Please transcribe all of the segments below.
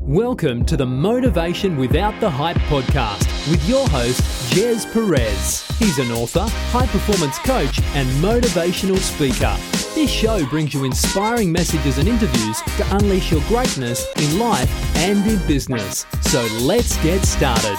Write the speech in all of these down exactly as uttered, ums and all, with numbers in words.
Welcome to the Motivation Without the Hype podcast with your host, Jez Perez. He's an author, high-performance coach, and motivational speaker. This show brings you inspiring messages and interviews to unleash your greatness in life and in business. So let's get started.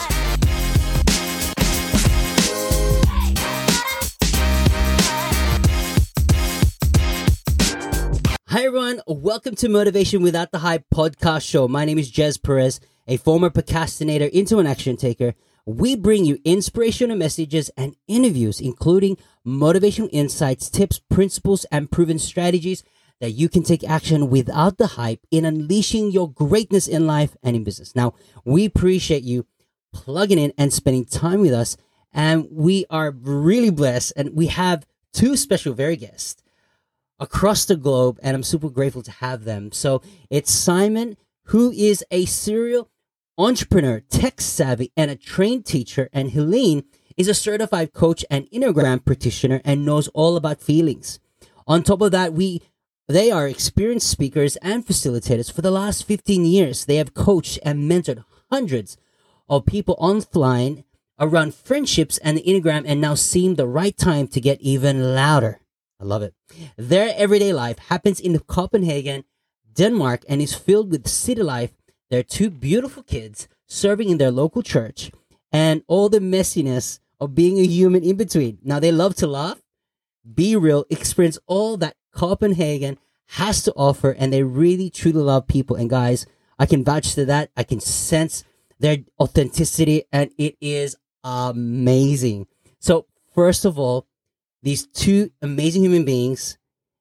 Hi everyone, welcome to Motivation Without the Hype podcast show. My name is Jez Perez, a former procrastinator into an action taker. We bring you inspirational messages and interviews, including motivational insights, tips, principles, and proven strategies that you can take action without the hype in unleashing your greatness in life and in business. Now, we appreciate you plugging in and spending time with us, and we are really blessed, and we have two special very guests across the globe, and I'm super grateful to have them. So it's Simon, who is a serial entrepreneur, tech savvy, and a trained teacher, and Helene is a certified coach and Enneagram practitioner and knows all about feelings. On top of that, we they are experienced speakers and facilitators. For the last fifteen years, they have coached and mentored hundreds of people online around friendships and the Enneagram, and now seem the right time to get even louder. I love it. Their everyday life happens in Copenhagen, Denmark, and is filled with city life. Their two beautiful kids serving in their local church and all the messiness of being a human in between. Now, they love to laugh, be real, experience all that Copenhagen has to offer, and they really, truly love people. And guys, I can vouch to that. I can sense their authenticity, and it is amazing. So, first of all, these two amazing human beings,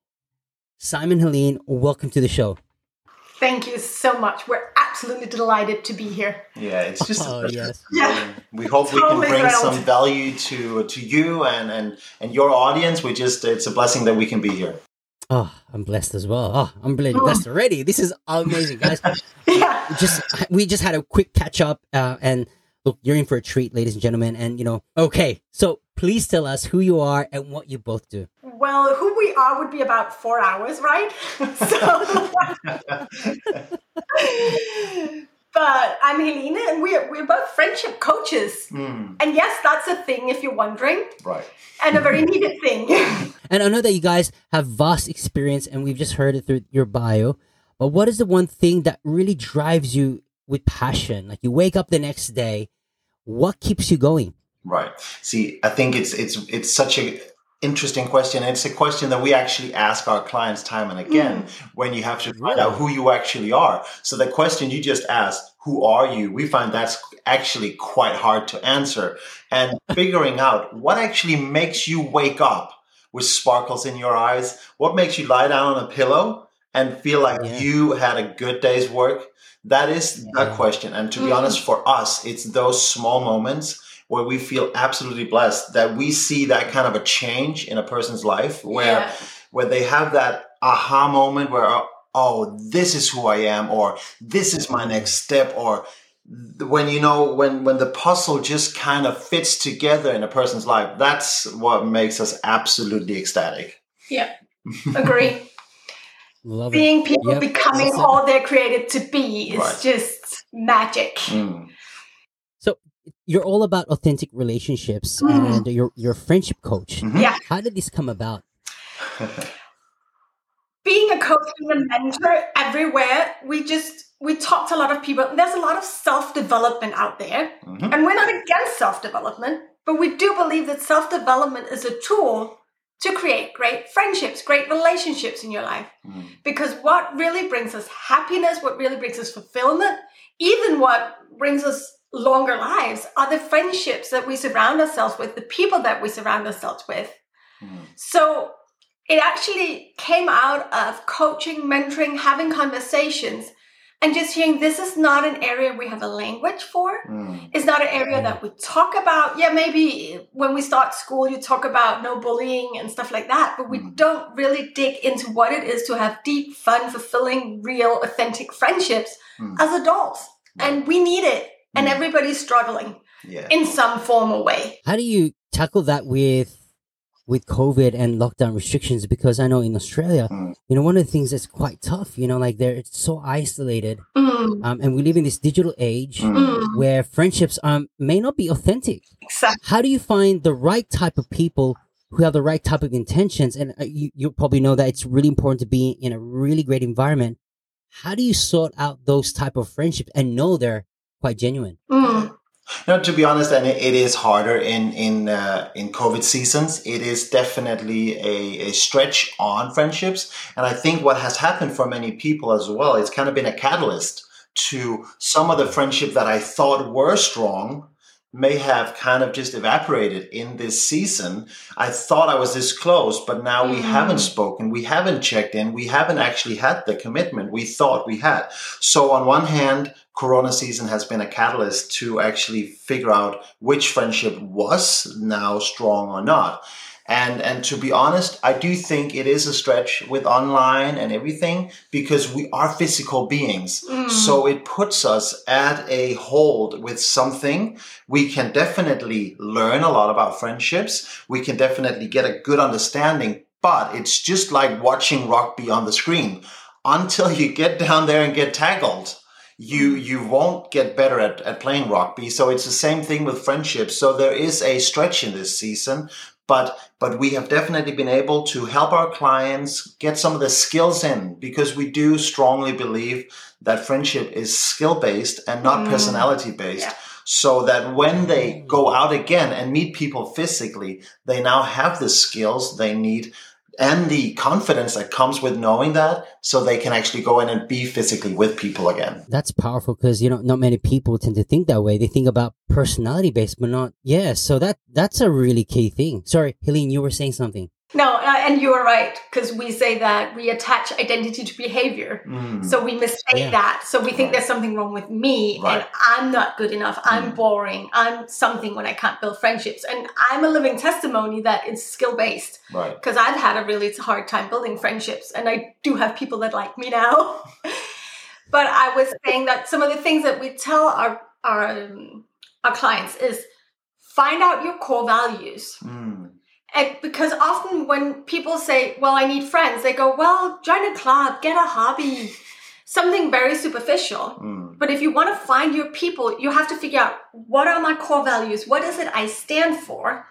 Simon, Helene, welcome to the show. Thank you so much. We're absolutely delighted to be here. Yeah, it's just oh, a yes. Yeah. We hope Totally we can bring thrilled. some value to to you and, and, and your audience. We just it's a blessing that we can be here. Oh, I'm blessed as well. Oh, I'm blessed blessed already. This is amazing, guys. Yeah. We just we just had a quick catch up, uh, and look, you're in for a treat, ladies and gentlemen. And you know, okay, so please tell us who you are and what you both do. Well, who we are would be about four hours, right? so, but I'm Helene, and we're we're both friendship coaches. Mm, And yes, that's a thing if you're wondering, right. and a very needed thing. And I know that you guys have vast experience, and we've just heard it through your bio. But what is the one thing that really drives you with passion? Like you wake up the next day, what keeps you going? Right. See, I think it's it's it's such a interesting question. It's a question that we actually ask our clients time and again mm. when you have to find out who you actually are. So the question you just asked, who are you? We find that's actually quite hard to answer. And figuring out what actually makes you wake up with sparkles in your eyes, what makes you lie down on a pillow and feel like yeah. you had a good day's work, that is the yeah. question. And to be mm. honest, for us, it's those small moments where we feel absolutely blessed that we see that kind of a change in a person's life where Yeah. where they have that aha moment where, oh, this is who I am, or this is my next step, or when, you know, when, when the puzzle just kind of fits together in a person's life, that's what makes us absolutely ecstatic. Yeah, agree. Love Seeing it. people Yep. becoming Awesome. all they're created to be is Right. just magic. Mm. So you're all about authentic relationships, Mm. and you're you're a friendship coach. Mhm. Yeah. How did this come about? Being a coach, being a mentor everywhere, we just, we talk to a lot of people. There's a lot of self-development out there. Mhm. And we're not against self-development, but we do believe that self-development is a tool to create great friendships, great relationships in your life. Mm. Because what really brings us happiness, what really brings us fulfillment, even what brings us longer lives are the friendships that we surround ourselves with, the people that we surround ourselves with. Mm. So it actually came out of coaching, mentoring, having conversations, and just hearing this is not an area we have a language for. Mm. It's not an area that we talk about. Yeah, maybe when we start school, you talk about no bullying and stuff like that, but we Mm. don't really dig into what it is to have deep, fun, fulfilling, real, authentic friendships Mm. as adults. And we need it. And Mm. everybody's struggling Yeah. in some form or way. How do you tackle that with with COVID and lockdown restrictions, because I know in Australia, Mm. you know, one of the things that's quite tough, you know, like they're so isolated, Mm. um, and we live in this digital age Mm. Mm. where friendships um may not be authentic. Exactly. How do you find the right type of people who have the right type of intentions? And uh, you, you probably know that it's really important to be in a really great environment. How do you sort out those type of friendships and know they're quite genuine? Mm. No, to be honest, and it, it is harder in in uh, in COVID seasons. It is definitely a, a stretch on friendships, and I think what has happened for many people as well, it's kind of been a catalyst to some of the friendship that I thought were strong may have kind of just evaporated in this season. I thought I was this close, but now we Mm. haven't spoken, we haven't checked in, we haven't actually had the commitment we thought we had. So on one hand, Corona season has been a catalyst to actually figure out which friendship was now strong or not. And and to be honest, I do think it is a stretch with online and everything because we are physical beings. Mm. So it puts us at a hold with something. We can definitely learn a lot about friendships. We can definitely get a good understanding, but it's just like watching rugby on the screen. Until you get down there and get tackled, you you won't get better at, at playing rugby. So it's the same thing with friendships. So there is a stretch in this season. But but we have definitely been able to help our clients get some of the skills in because we do strongly believe that friendship is skill-based and not Mm. personality-based. Yeah. So that when they go out again and meet people physically, they now have the skills they need and the confidence that comes with knowing that so they can actually go in and be physically with people again. That's powerful because, you know, not many people tend to think that way. They think about personality based, but not, yeah. So that that's a really key thing. Sorry, Helene, you were saying something. No, uh, and you are right, because we say that we attach identity to behavior. Mm. So we mistake Yeah. that. So we think Right. there's something wrong with me Right. and I'm not good enough. I'm Mm. boring. I'm something when I can't build friendships. And I'm a living testimony that it's skill based Right. because I've had a really hard time building friendships and I do have people that like me now. But I was saying that some of the things that we tell our, our, um, our clients is find out your core values. Mm. And because often when people say, well, I need friends, they go, well, join a club, get a hobby, something very superficial. Mm. But if you want to find your people, you have to figure out what are my core values? What is it I stand for?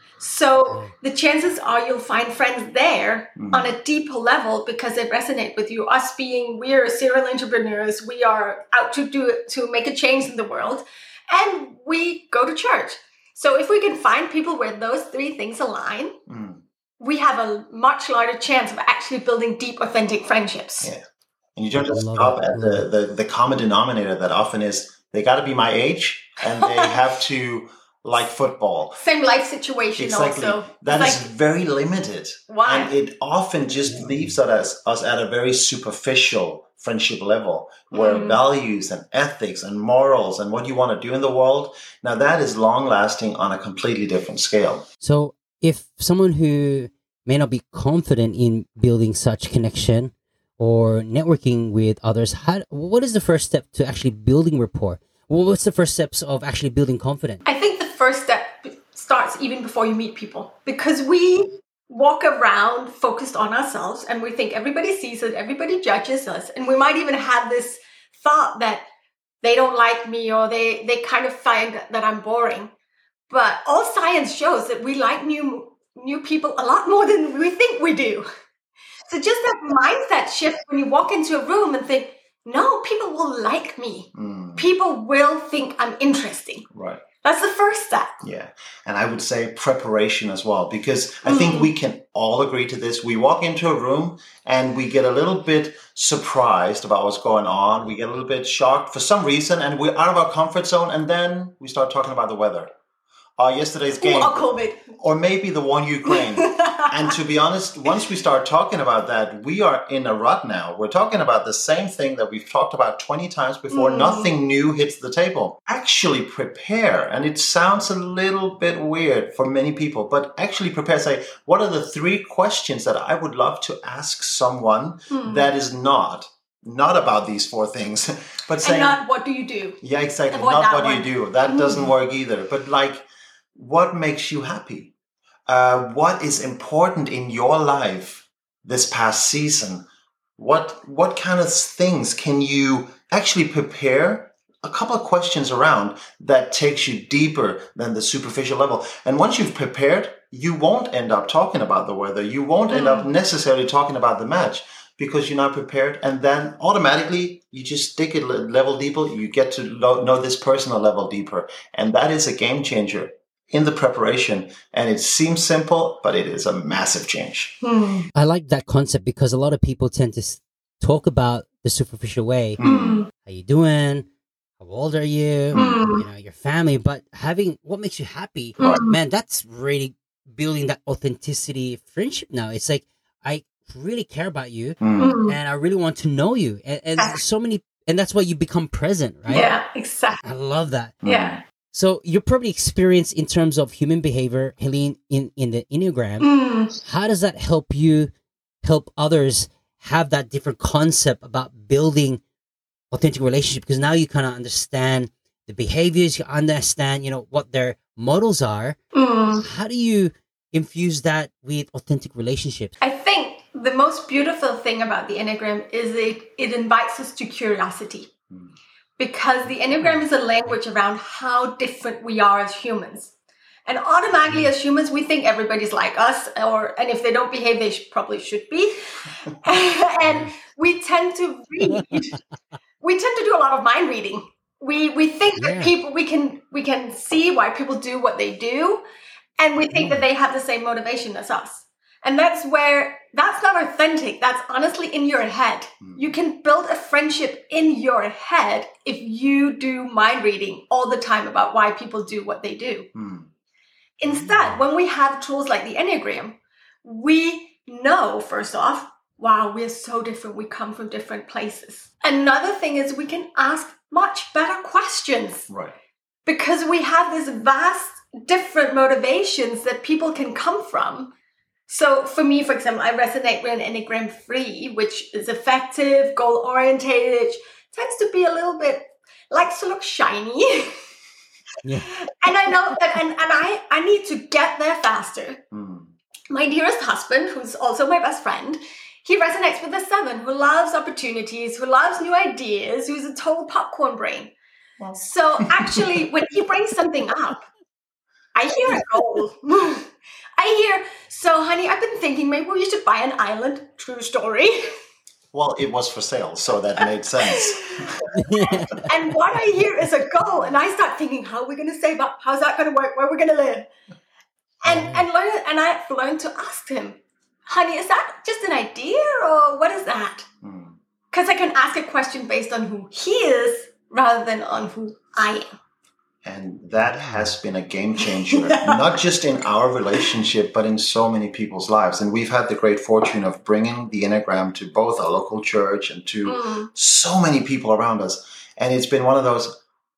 So the chances are you'll find friends there Mm. on a deeper level because they resonate with you. Us being, we're serial entrepreneurs. We are out to do it, to make a change in the world. And we go to church. So if we can find people where those three things align, Mm. we have a much larger chance of actually building deep, authentic friendships. Yeah. And you don't just Love stop it. at the, the, the common denominator that often is they got to be my age and they have to like football. Same life situation Exactly. also. That It's is like, very limited. why? And it often just leaves us, us at a very superficial friendship level where Mm. values and ethics and morals and what you want to do in the world, now that is long lasting on a completely different scale. So if someone who may not be confident in building such connection or networking with others, how, what is the first step to actually building rapport? Well, what's the first steps of actually building confidence? I think the first step starts even before you meet people because we walk around focused on ourselves and we think everybody sees it, everybody judges us. And we might even have this thought that they don't like me or they, they kind of find that I'm boring. But all science shows that we like new new people a lot more than we think we do. So just that mindset shift when you walk into a room and think, no, people will like me. Mm, People will think I'm interesting. right. That's the first step. Yeah. And I would say preparation as well, because I think Mm. we can all agree to this. We walk into a room and we get a little bit surprised about what's going on. We get a little bit shocked for some reason and we're out of our comfort zone. And then we start talking about the weather. Uh, yesterday's game. Or COVID. Or maybe the one Ukraine. And to be honest, once we start talking about that, we are in a rut now. We're talking about the same thing that we've talked about twenty times before. Mm. Nothing new hits the table. Actually prepare. And it sounds a little bit weird for many people, but actually prepare. Say, what are the three questions that I would love to ask someone Mm. that is not, not about these four things, but And saying, not what do you do? yeah, exactly. Avoid Not that what one. you do. That Mm. doesn't work either. But like, what makes you happy? uh, what is important in your life this past season. What what kind of things can you actually prepare a couple of questions around that takes you deeper than the superficial level? And once you've prepared, you won't end up talking about the weather. You won't end up necessarily talking about the match because you're not prepared. And then automatically you just dig it a level deeper. You get to know this person a level deeper. And that is a game changer in the preparation. And it seems simple, but it is a massive change. Mm. I like that concept because a lot of people tend to talk about the superficial way. Mm. How you doing? How old are you? Mm. You know, your family. But having what makes you happy, mm. man, that's really building that authenticity friendship now. It's like, I really care about you mm. and I really want to know you. And, and so many, and that's why you become present, right? Yeah, exactly. I love that. Yeah. So you're probably experienced in terms of human behavior, Helene, in, in the Enneagram. Mm. How does that help you help others have that different concept about building authentic relationship? Because now you kind of understand the behaviors, you understand, you know, what their models are. Mm. How do you infuse that with authentic relationships? I think the most beautiful thing about the Enneagram is it, it invites us to curiosity. Mm. Because the Enneagram is a language around how different we are as humans. And automatically as humans, we think everybody's like us, or and if they don't behave, they should, probably should be. And we tend to read. We tend to do a lot of mind reading. We we think yeah. that people, we can we can see why people do what they do. And we think yeah. that they have the same motivation as us. And that's where, that's not authentic. That's honestly in your head. Mm. You can build a friendship in your head if you do mind reading all the time about why people do what they do. Mm. Instead, when we have tools like the Enneagram, we know, first off, wow, we're so different. We come from different places. Another thing is we can ask much better questions. Right. Because we have this vast different motivations that people can come from. So for me, for example, I resonate with an Enneagram three, which is effective, goal-orientated, tends to be a little bit, likes to look shiny. Yeah. And I know that, and, and I, I need to get there faster. Mm. My dearest husband, who's also my best friend, he resonates with the seven, who loves opportunities, who loves new ideas, who's a total popcorn brain. Wow. So actually, when he brings something up, I hear a goal. I hear, so honey, I've been thinking maybe we should buy an island. True story. Well, it was for sale, so that made sense. And what I hear is a goal, and I start thinking, how are we going to save up? How's that going to work? Where are we going to live? And oh. and learn, and I've learned to ask him, honey, is that just an idea, or what is that? Because mm. I can ask a question based on who he is rather than on who I am. And that has been a game changer, not just in our relationship, but in so many people's lives. And we've had the great fortune of bringing the Enneagram to both our local church and to mm. so many people around us. And it's been one of those,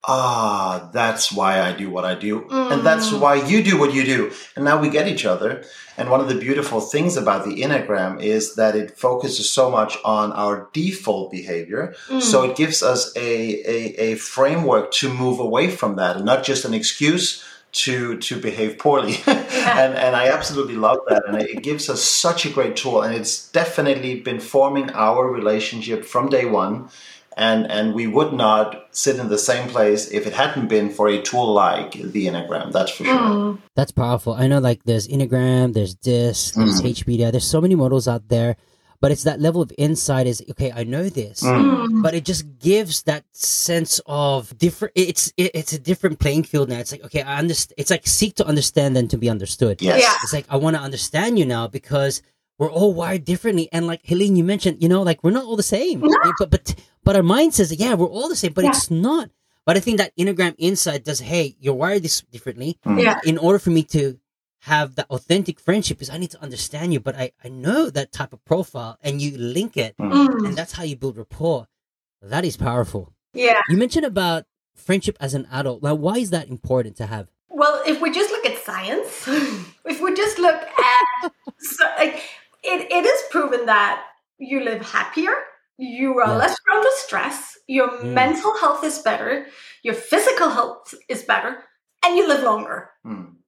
ah, that's why I do what I do. Mm. And that's why you do what you do. And now we get each other. And one of the beautiful things about the Enneagram is that it focuses so much on our default behavior. Mm. So it gives us a, a, a framework to move away from that and not just an excuse to to behave poorly. and, and I absolutely love that. And it gives us such a great tool. And it's definitely been forming our relationship from day one. And and we would not sit in the same place if it hadn't been for a tool like the Enneagram. That's for sure. Mm. That's powerful. I know, like, there's Enneagram, there's DISC, there's mm. H B D I. There's so many models out there, but it's that level of insight is, okay, I know this, mm. but it just gives that sense of different, it's it, it's a different playing field now. It's like, okay, I understand. It's like seek to understand than to be understood. Yes. Yeah. It's like, I want to understand you now because we're all wired differently. And like Helene, you mentioned, you know, like we're not all the same, no. but, but, but our mind says, yeah, we're all the same, but yeah. it's not. But I think that Enneagram insight does, hey, you're wired this differently. Yeah. In order for me to have that authentic friendship is I need to understand you, but I, I know that type of profile and you link it mm. and that's how you build rapport. That is powerful. Yeah. You mentioned about friendship as an adult. Now, why is that important to have? Well, if we just look at science, if we just look at, so, like, it, it is proven that you live happier, you are yeah. less prone to stress, your mm. mental health is better, your physical health is better, and you live longer. Mm.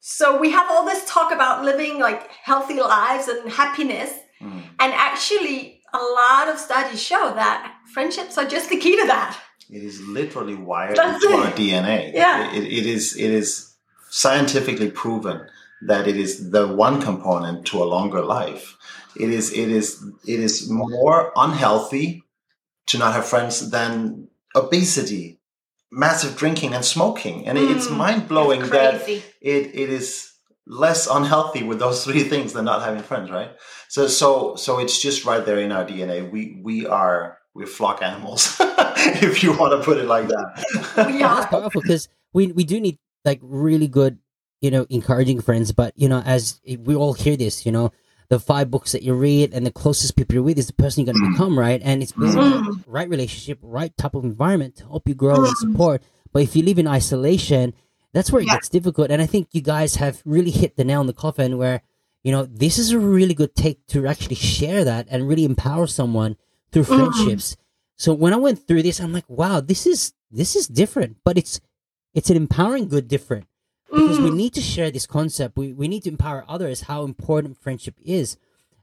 So we have all this talk about living like healthy lives and happiness. Mm. And actually, a lot of studies show that friendships are just the key to that. It is literally wired That's into it. Our D N A. Yeah. It, it is it is scientifically proven that it is the one component to a longer life. It is it is it is more unhealthy to not have friends than obesity, massive drinking, and smoking. And mm, it's mind blowing that it it is less unhealthy with those three things than not having friends, right? So so so it's just right there in our D N A. We we are we're flock animals, if you want to put it like that. We are. That's powerful because we we do need like really good, you know, encouraging friends. But you know, as we all hear this, you know, the five books that you read and the closest people you're with is the person you're going to become, right? And it's building mm. the right relationship, right type of environment to help you grow mm. and support. But if you live in isolation, that's where it yeah. gets difficult. And I think you guys have really hit the nail on the coffin where, you know, this is a really good take to actually share that and really empower someone through friendships. Mm. So when I went through this, I'm like, wow, this is this is different, but it's it's an empowering good different. Because mm. we need to share this concept. We we need to empower others how important friendship is.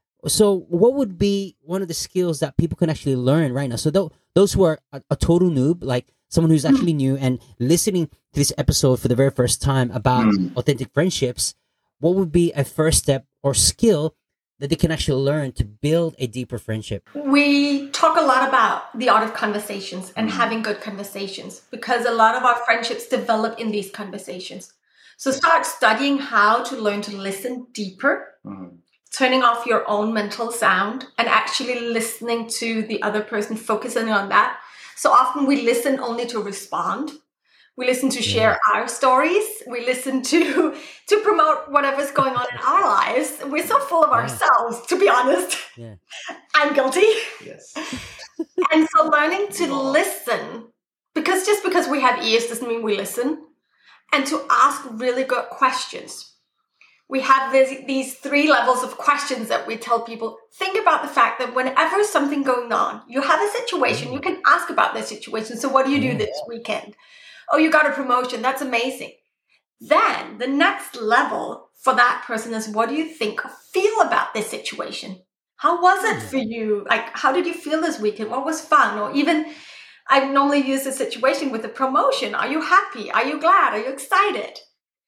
So what would be one of the skills that people can actually learn right now? So th- those who are a, a total noob, like someone who's actually new and listening to this episode for the very first time about mm. authentic friendships, what would be a first step or skill that they can actually learn to build a deeper friendship? We talk a lot about the art of conversations and mm. having good conversations because a lot of our friendships develop in these conversations. So start studying how to learn to listen deeper, mm. turning off your own mental sound and actually listening to the other person, focusing on that. So often we listen only to respond. We listen to share yeah. our stories. We listen to to promote whatever's going on in our lives. We're so full of yeah. ourselves, to be honest. Yeah. I'm guilty. Yes. And so learning to listen, because just because we have ears doesn't mean we listen, and to ask really good questions. We have this, these three levels of questions that we tell people. Think about the fact that whenever something going on, you have a situation, you can ask about the situation. So what do you do this weekend? Oh, you got a promotion. That's amazing. Then the next level for that person is, what do you think or feel about this situation? How was it for you? Like, how did you feel this weekend? What was fun? Or even, I normally use the situation with a promotion. Are you happy? Are you glad? Are you excited?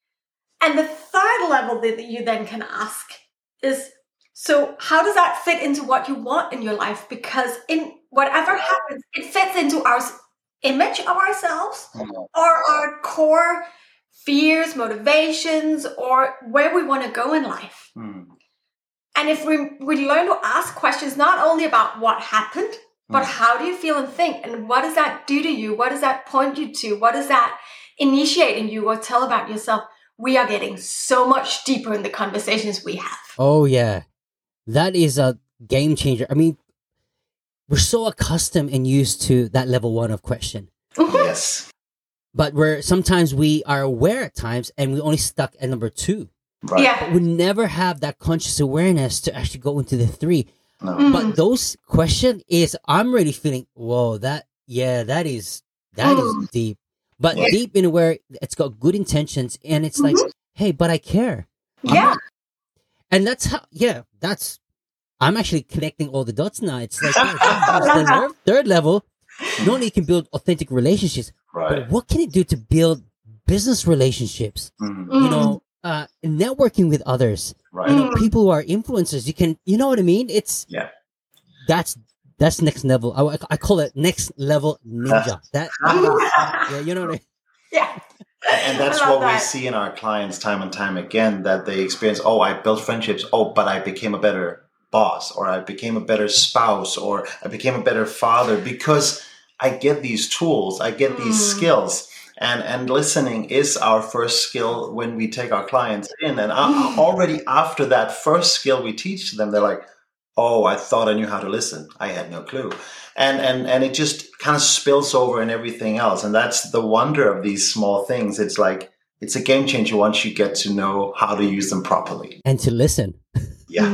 And the third level that you then can ask is, so how does that fit into what you want in your life? Because in whatever happens, it fits into our image of ourselves or our core fears, motivations, or where we want to go in life. Mm. And if we, we learn to ask questions, not only about what happened, but mm. how do you feel and think? And what does that do to you? What does that point you to? What does that initiate in you or tell about yourself? We are getting so much deeper in the conversations we have. Oh, yeah. That is a game changer. I mean, we're so accustomed and used to that level one of question. Yes. But we're sometimes we are aware at times and we only stuck at number two. Right. Yeah. But we never have that conscious awareness to actually go into the three. No. Mm. But those question is, I'm really feeling, whoa, that, yeah, that is, that mm. is deep. But yeah. deep in where it's got good intentions and it's mm-hmm. like, hey, but I care. Yeah. Not, and that's how, yeah, that's, I'm actually connecting all the dots now. It's like, yeah, the third, third level, not only can build authentic relationships, right. but what can it do to build business relationships? Mm. You know, uh, networking with others. Right. You know, people who are influencers. You can, you know what I mean? It's yeah. That's that's next level. I, I call it next level ninja. That yeah, you know what I mean? Yeah. And that's what that. we see in our clients time and time again, that they experience, oh, I built friendships. Oh, but I became a better boss, or I became a better spouse, or I became a better father because I get these tools, I get these mm. skills. And and listening is our first skill when we take our clients in. And mm. already after that first skill we teach them, they're like, oh, I thought I knew how to listen. I had no clue. And and and it just kind of spills over in everything else. And that's the wonder of these small things. It's like, it's a game changer once you get to know how to use them properly. And to listen. Yeah.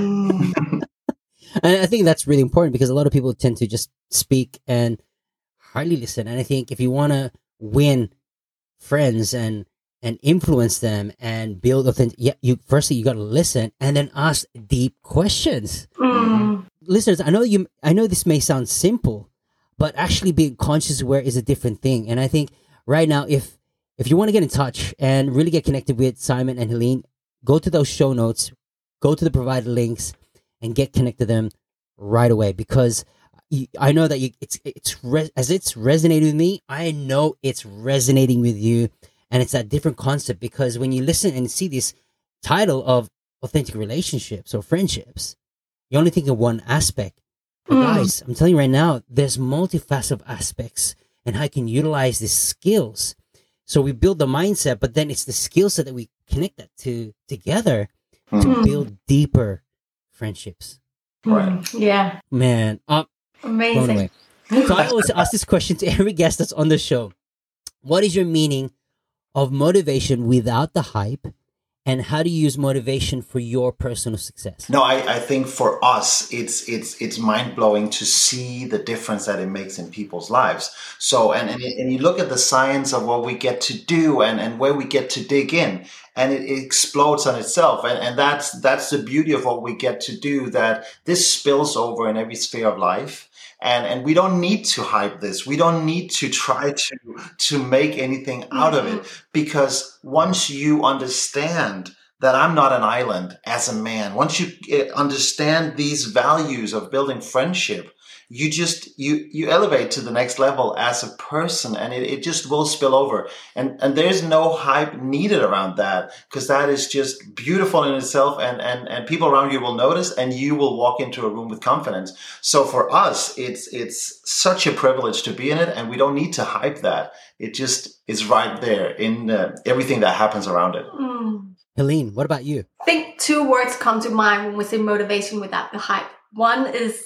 And I think that's really important because a lot of people tend to just speak and hardly listen. And I think if you want to win friends and and influence them and build authentic. Yeah, you firstly you got to listen and then ask deep questions. Mm. Listeners, I know you. I know this may sound simple, but actually being conscious aware is a different thing. And I think right now, if if you want to get in touch and really get connected with Simon and Helene, go to those show notes, go to the provided links, and get connected to them right away. Because you, I know that you, it's it's re- as it's resonating with me. I know it's resonating with you, and it's that different concept. Because when you listen and see this title of authentic relationships or friendships, you only think of one aspect. But Mm. guys, I'm telling you right now, there's multifaceted aspects and how I can utilize these skills. So we build the mindset, but then it's the skill set that we connect that to together to Mm. build deeper friendships. Right. Mm. Yeah. Man, uh, blown Amazing. away. So I always ask this question to every guest that's on the show. What is your meaning of motivation without the hype? And how do you use motivation for your personal success? No, I, I think for us, it's it's it's mind blowing to see the difference that it makes in people's lives. So, and and, and you look at the science of what we get to do and, and where we get to dig in, and it, it explodes on itself. And, and that's that's the beauty of what we get to do. That this spills over in every sphere of life. And and we don't need to hype this. We don't need to try to to make anything out of it, because once you understand that I'm not an island as a man, once you eh, understand these values of building friendship, you just you you elevate to the next level as a person, and it, it just will spill over. And and there's no hype needed around that, because that is just beautiful in itself, and and and people around you will notice, and you will walk into a room with confidence. So for us, it's it's such a privilege to be in it, and we don't need to hype that. It just is right there in uh, everything that happens around it. Mm. Helene, what about you? I think two words come to mind when we say motivation without the hype. One is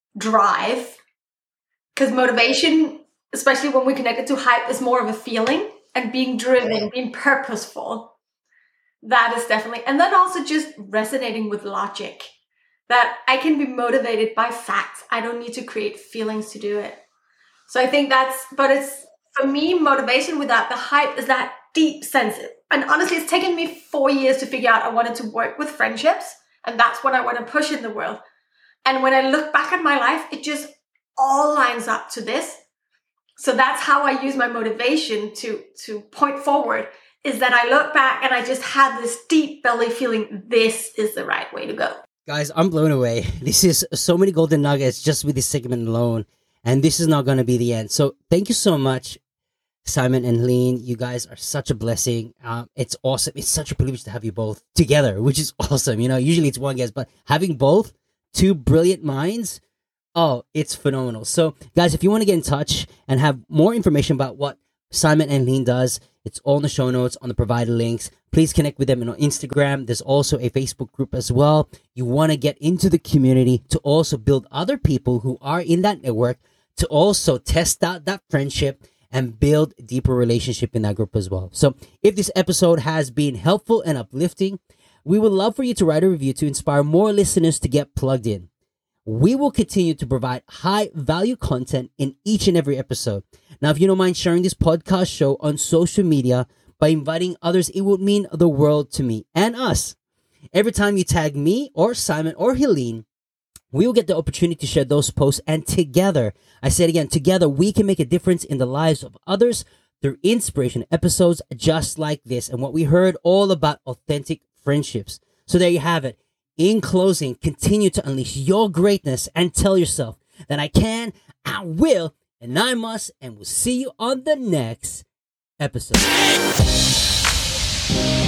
drive, because motivation, especially when we connect it to hype, is more of a feeling, and being driven, being purposeful. That is definitely, and then also just resonating with logic, that I can be motivated by facts. I don't need to create feelings to do it. So I think that's, but it's, for me, motivation without the hype is that deep sense. And honestly, it's taken me four years to figure out I wanted to work with friendships, and that's what I want to push in the world. And when I look back at my life, it just all lines up to this. So that's how I use my motivation to, to point forward, is that I look back and I just had this deep belly feeling, this is the right way to go. Guys, I'm blown away. This is so many golden nuggets just with this segment alone. And this is not going to be the end. So thank you so much, Simon and Helene. You guys are such a blessing. Um, it's awesome. It's such a privilege to have you both together, which is awesome. You know, usually it's one guest, but having both, two brilliant minds, oh, it's phenomenal. So, guys, if you want to get in touch and have more information about what Simon and Helene does, it's all in the show notes on the provided links. Please connect with them on Instagram. There's also a Facebook group as well. You want to get into the community to also build other people who are in that network to also test out that friendship and build a deeper relationship in that group as well. So if this episode has been helpful and uplifting, we would love for you to write a review to inspire more listeners to get plugged in. We will continue to provide high value content in each and every episode. Now, if you don't mind sharing this podcast show on social media by inviting others, it would mean the world to me and us. Every time you tag me or Simon or Helene, we will get the opportunity to share those posts, and together, I say it again, together we can make a difference in the lives of others through inspiration episodes just like this, and what we heard all about authentic friendships. So there you have it. In closing, continue to unleash your greatness and tell yourself that I can, I will, and I must, and we'll see you on the next episode.